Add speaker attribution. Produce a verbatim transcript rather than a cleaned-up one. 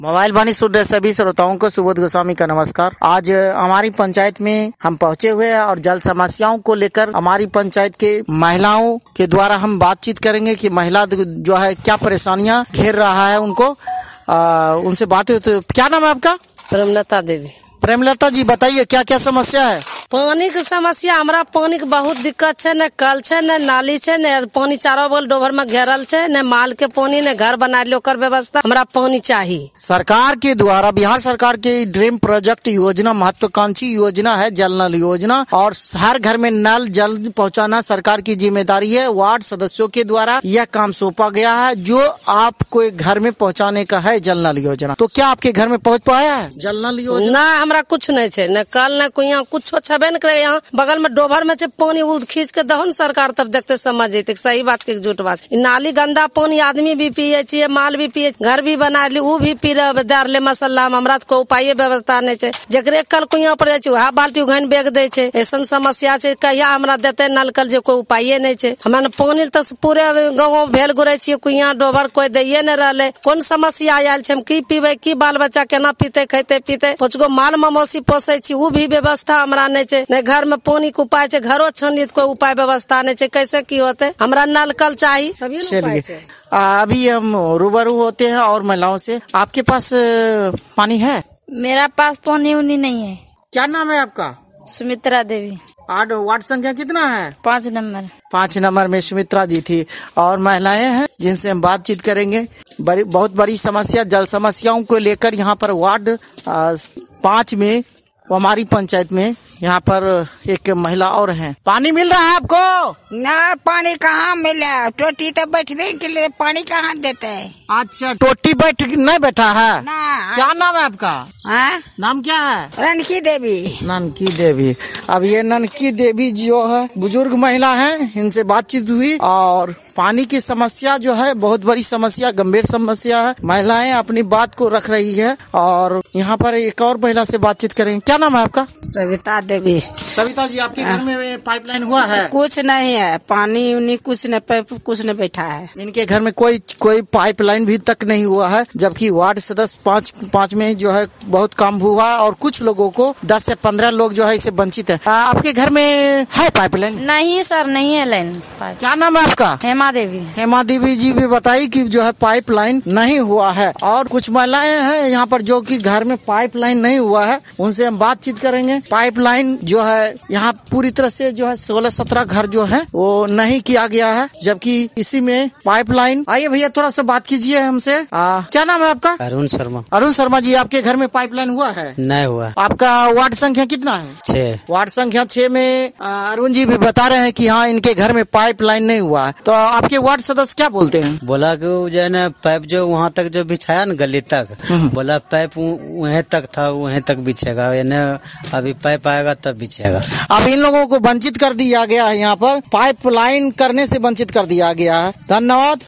Speaker 1: Mobile वाणी सुन सभी श्रोताओं को सुबोध गोस्वामी का नमस्कार। आज हमारी पंचायत में हम पहुंचे हुए हैं और जल समस्याओं को लेकर हमारी पंचायत के महिलाओं के द्वारा हम बातचीत करेंगे कि महिला जो है क्या परेशानियां घेर रहा है उनको। आ, उनसे बात। तो क्या नाम है आपका?
Speaker 2: प्रेमलता देवी।
Speaker 1: प्रेमलता जी बताइए क्या क्या समस्या है?
Speaker 2: पानी की समस्या, हमरा पानी के बहुत दिक्कत है। न कल है न नाली है, न पानी चारों बगल डोभर में घेरल है, न माल के पानी न घर बना लो कर व्यवस्था। हमरा पानी चाहिए।
Speaker 1: सरकार के द्वारा, बिहार सरकार के ड्रीम प्रोजेक्ट योजना महत्वाकांक्षी योजना है जल नल योजना, और हर घर में नल जल पहुंचाना सरकार की जिम्मेदारी है। वार्ड सदस्यों के द्वारा यह काम सौंपा गया है जो आपको घर में पहुंचाने का है जल नल योजना। तो क्या आपके घर में पहुंच पाया है जल नल योजना?
Speaker 2: ना, हमरा कुछ नहीं है, न कल न कुइया कुछ छबे न करे। यहाँ बगल में डोभर में पानी खींच के दहो न सरकार, तब देखते समझ जेते सही बात के झूठ बात। नाली गंदा पानी आदमी भी पिए छे, माल भी पिए, घर भी बना ली, वो भी पी रहे मसल्ला में। हमरा को उपाय व्यवस्था नहीं है। जकरे कल कुइया पर जाए वह बाल्टी घन बेग दे छे। ऐसा समस्या है, कहिया हमरा देते नल कल जो कोई उपाय नहीं है। हमरा पानी तो पूरे गाँव भेल घुरे छे, कुइया डोभर कोई दिए न रहे। कौन समस्या आयल है, हम की पीबे, की बाल बच्चा केना पीते खेते पीते। पाँच गो माल मौसी पोसे छी, वो भी व्यवस्था हमरा नहीं है। नहीं घर में पानी के उपाय है, घरों छनित कोई उपाय व्यवस्था नहीं है। कैसे की होते? हमरा नल कल चाहिए।
Speaker 1: चलिए अभी हम रूबरू होते हैं और महिलाओं से। आपके पास पानी है?
Speaker 3: मेरा पास पानी उनी नहीं है।
Speaker 1: क्या नाम है आपका?
Speaker 3: सुमित्रा देवी।
Speaker 1: आठ वार्ड संख्या कितना है?
Speaker 3: पाँच नंबर।
Speaker 1: पाँच नंबर में सुमित्रा जी थी और महिलाएं हैं जिनसे हम बातचीत करेंगे। बड़ी बहुत बड़ी समस्या जल समस्याओं को लेकर यहाँ पर वार्ड पाँच में हमारी पंचायत में यहाँ पर एक महिला और हैं। पानी मिल रहा है आपको?
Speaker 4: ना, पानी कहाँ मिला? टोटी तो बैठने के लिए पानी कहाँ देते हैं?
Speaker 1: अच्छा, टोटी बैठ नहीं बैठा है
Speaker 4: ना।
Speaker 1: क्या नाम है आपका?
Speaker 4: हाँ?
Speaker 1: नाम क्या है?
Speaker 4: ननकी देवी।
Speaker 1: ननकी देवी। अब ये ननकी देवी जो है बुजुर्ग महिला है, इनसे बातचीत हुई और पानी की समस्या जो है बहुत बड़ी समस्या, गंभीर समस्या है। महिलाएं अपनी बात को रख रही है और यहाँ पर एक और महिला से बातचीत करेंगे। क्या नाम है आपका?
Speaker 4: सविता देवी।
Speaker 1: सविता जी, आपके घर में पाइपलाइन हुआ है?
Speaker 4: कुछ नहीं है, पानी उनी कुछ न कुछ न बैठा है।
Speaker 1: इनके घर में कोई कोई पाइपलाइन भी तक नहीं हुआ है, जबकि वार्ड सदस्य पाँच पाँच में जो है बहुत काम हुआ और कुछ लोगों को दस से पंद्रह लोग जो है इसे वंचित है। आ, आपके घर में है पाइपलाइन?
Speaker 3: नहीं सर, नहीं है लाइन।
Speaker 1: क्या नाम है आपका?
Speaker 3: हेमा देवी।
Speaker 1: हेमा देवी जी भी बताई कि जो है पाइपलाइन नहीं हुआ है। और कुछ महिलाएं हैं यहाँ पर जो कि घर में पाइपलाइन नहीं हुआ है, उनसे हम बातचीत करेंगे। पाइपलाइन जो है यहाँ पूरी तरह से जो है सोलह सत्रह घर जो है वो नहीं किया गया है, जबकि इसी में पाइपलाइन। आइए भैया थोड़ा सा बात कीजिए हमसे। आ, क्या नाम है आपका?
Speaker 5: अरुण शर्मा।
Speaker 1: अरुण शर्मा जी, आपके घर में पाइपलाइन हुआ है?
Speaker 5: नहीं हुआ।
Speaker 1: आपका वार्ड संख्या कितना है?
Speaker 5: छह।
Speaker 1: वार्ड संख्या छह में अरुण जी भी बता रहे हैं कि हाँ इनके घर में पाइपलाइन नहीं हुआ है। तो आपके वार्ड सदस्य क्या बोलते हैं?
Speaker 5: बोला कि जो है ना पाइप जो वहाँ तक जो बिछाया ना गली तक, बोला पाइप वहीं तक था, वहीं तक बिछेगा, अभी पाइप आएगा तब बिछेगा।
Speaker 1: अब इन लोगों को वंचित कर दिया गया है, यहाँ पर पाइपलाइन करने से वंचित कर दिया गया है। धन्यवाद।